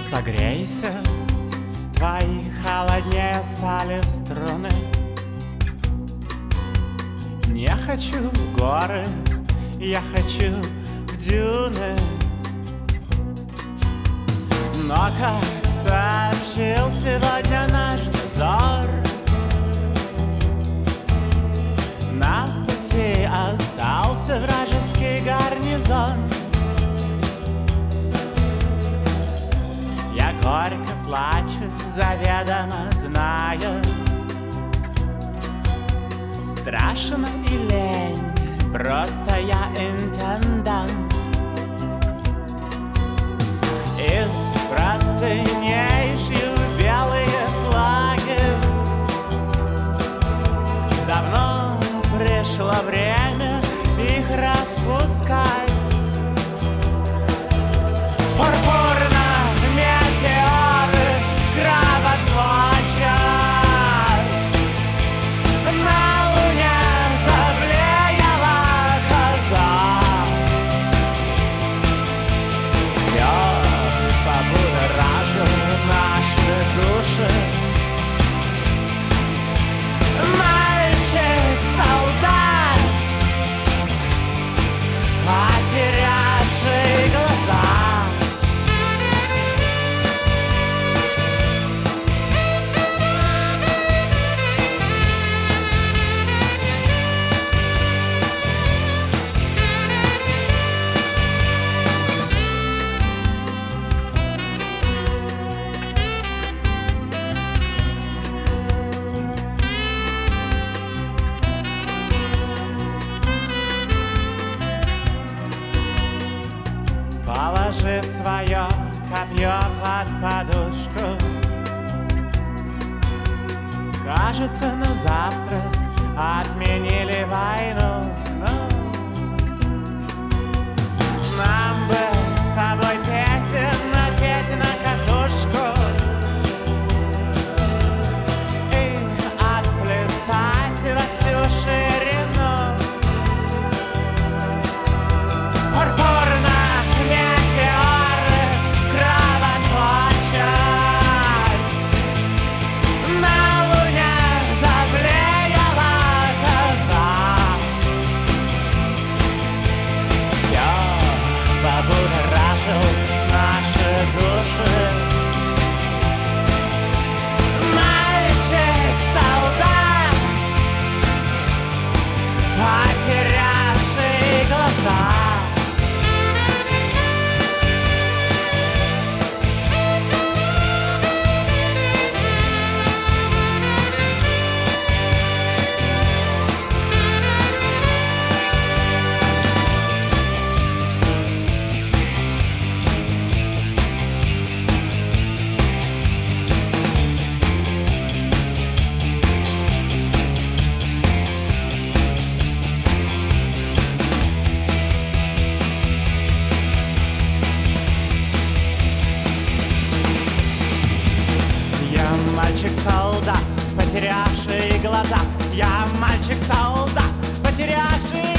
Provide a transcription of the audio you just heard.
Согрейся, твои холоднее стали струны. Не хочу в горы, я хочу в дюны. Но, как сообщил сегодня наш дозор, на пути остался вражеский гарнизон. Я горько плачу, заведомо знаю, страшно и лень, просто я интендант. Из простыней шью белые флаги. Давно пришло время их распускать. Пурпурно метеоры кровоточат. На луне заблеяла коза. Все побудоражит наши души. Мальчик-солдат, потерявший глаза. Положив свое копье под подушку, кажется, на завтра отменили войну. Нам бы с тобой песен напеть на катушку и отплясать во всю ширину. Пурпурно метеоры кровоточат. На луне заблеяла коза. Все побудоражил наши души. Мальчик-солдат, потерявший глаза. Мальчик-солдат, потерявший глаза. Я мальчик-солдат, потерявший